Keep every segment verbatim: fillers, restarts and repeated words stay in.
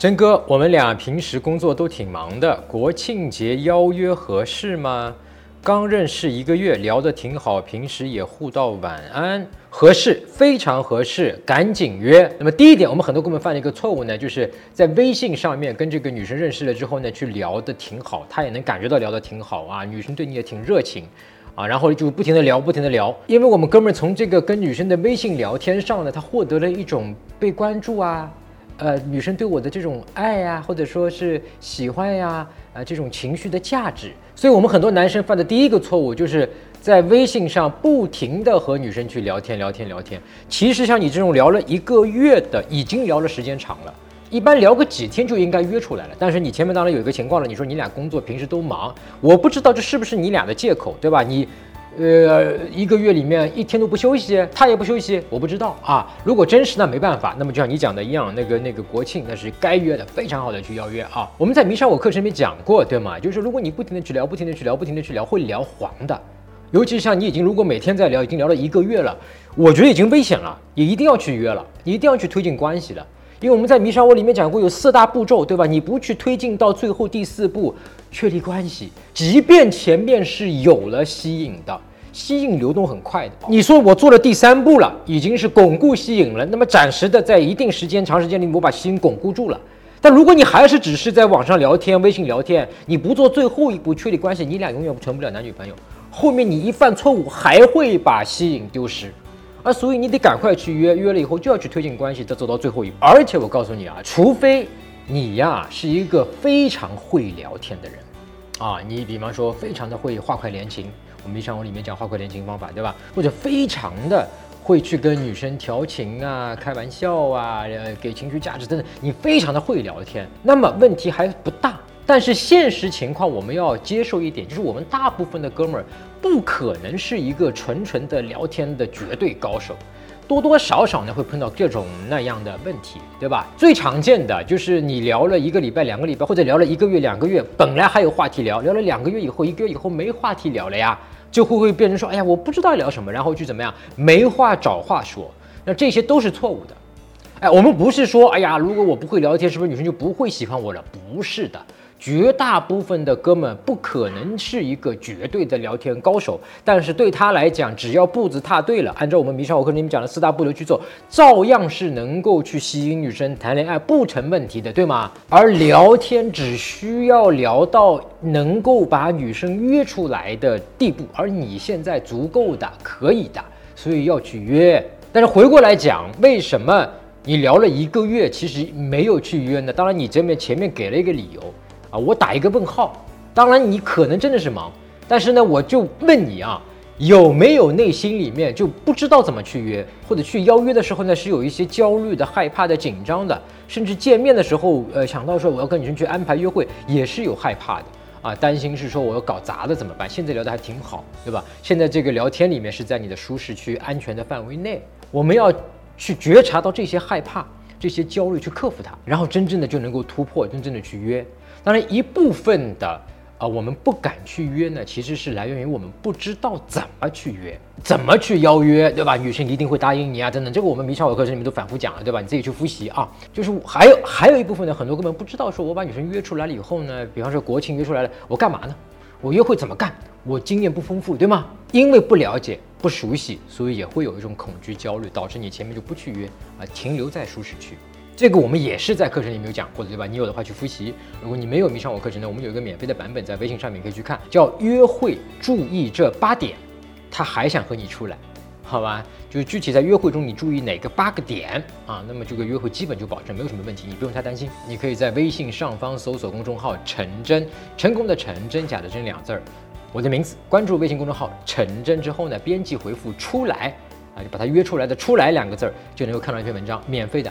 真哥，我们俩平时工作都挺忙的，国庆节邀约合适吗？刚认识一个月，聊得挺好，平时也互道晚安，合适，非常合适，赶紧约。那么第一点，我们很多哥们犯了一个错误呢，就是在微信上面跟这个女生认识了之后呢，去聊得挺好，她也能感觉到聊得挺好啊，女生对你也挺热情。啊，然后就不停的聊，不停的聊，因为我们哥们儿从这个跟女生的微信聊天上呢，他获得了一种被关注啊，呃，女生对我的这种爱呀、啊，或者说是喜欢呀、啊，呃，这种情绪的价值。所以我们很多男生犯的第一个错误，就是在微信上不停的和女生去聊天，聊天，聊天。其实像你这种聊了一个月的，已经聊了时间长了。一般聊个几天就应该约出来了，但是你前面当然有一个情况了，你说你俩工作平时都忙，我不知道这是不是你俩的借口，对吧？你，呃，一个月里面一天都不休息，他也不休息，我不知道啊。如果真是那没办法，那么就像你讲的一样，那个那个国庆那是该约的，非常好的去邀约啊。我们在迷上我课程里面讲过，对吗？就是如果你不停的去聊，不停的去聊，不停的去聊，会聊黄的。尤其是像你已经如果每天在聊，已经聊了一个月了，我觉得已经危险了，也一定要去约了，你一定要去推进关系了。因为我们在迷上我里面讲过有四大步骤，对吧？你不去推进到最后第四步，确立关系，即便前面是有了吸引的，吸引流动很快的。你说我做了第三步了，已经是巩固吸引了，那么暂时的在一定时间、长时间里，我把吸引巩固住了。但如果你还是只是在网上聊天、微信聊天，你不做最后一步确立关系，你俩永远成不了男女朋友。后面你一犯错误，还会把吸引丢失。而所以你得赶快去约，约了以后就要去推进关系，再走到最后一步。而且我告诉你啊，除非你呀是一个非常会聊天的人，啊，你比方说非常的会画快连情，我们迷上我里面讲画快连情方法，对吧？或者非常的会去跟女生调情啊、开玩笑啊、呃给情绪价值等等，你非常的会聊天，那么问题还不大。但是现实情况我们要接受一点，就是我们大部分的哥们儿不可能是一个纯纯的聊天的绝对高手，多多少少呢会碰到这种那样的问题，对吧？最常见的就是你聊了一个礼拜、两个礼拜，或者聊了一个月、两个月，本来还有话题聊，聊了两个月以后、一个月以后没话题聊了呀，就会会变成说，哎呀，我不知道聊什么，然后去怎么样，没话找话说，那这些都是错误的。哎，我们不是说，哎呀，如果我不会聊天，是不是女生就不会喜欢我了？不是的。绝大部分的哥们不可能是一个绝对的聊天高手，但是对他来讲，只要步子踏对了，按照我们迷上我课里面讲的四大步骤去做，照样是能够去吸引女生谈恋爱不成问题的，对吗？而聊天只需要聊到能够把女生约出来的地步，而你现在足够的，可以的，所以要去约。但是回过来讲，为什么你聊了一个月，其实没有去约呢？当然，你这边前面给了一个理由。啊，我打一个问号。当然，你可能真的是忙，但是呢，我就问你啊，有没有内心里面就不知道怎么去约，或者去邀约的时候呢，是有一些焦虑的、害怕的、紧张的，甚至见面的时候，呃，想到说我要跟女生去安排约会，也是有害怕的啊，担心是说我要搞砸了怎么办？现在聊得还挺好，对吧？现在这个聊天里面是在你的舒适区、安全的范围内，我们要去觉察到这些害怕、这些焦虑，去克服它，然后真正的就能够突破，真正的去约。当然，一部分的啊、呃，我们不敢去约呢，其实是来源于我们不知道怎么去约，怎么去邀约，对吧？女生一定会答应你啊，等等。这个我们迷上我课程里面都反复讲了，对吧？你自己去复习啊。就是还有还有一部分呢，很多根本不知道，说我把女生约出来了以后呢，比方说国庆约出来了，我干嘛呢？我约会怎么干？我经验不丰富，对吗？因为不了解、不熟悉，所以也会有一种恐惧、焦虑，导致你前面就不去约啊，停留在舒适区。这个我们也是在课程里面有讲过的，对吧？你有的话去复习。如果你没有迷上我课程呢，我们有一个免费的版本在微信上面可以去看，叫约会注意这八点，他还想和你出来，好吧？就是具体在约会中你注意哪个八个点啊，那么这个约会基本就保证没有什么问题，你不用太担心。你可以在微信上方搜索公众号陈真，成功的成，真假的真两字儿，我的名字，关注微信公众号陈真之后呢，编辑回复出来啊，就把它约出来的出来两个字儿，就能够看到一篇文章，免费的。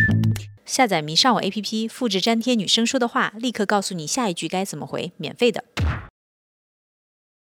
下载迷上我 A P P， 复制粘贴女生说的话，立刻告诉你下一句该怎么回，免费的。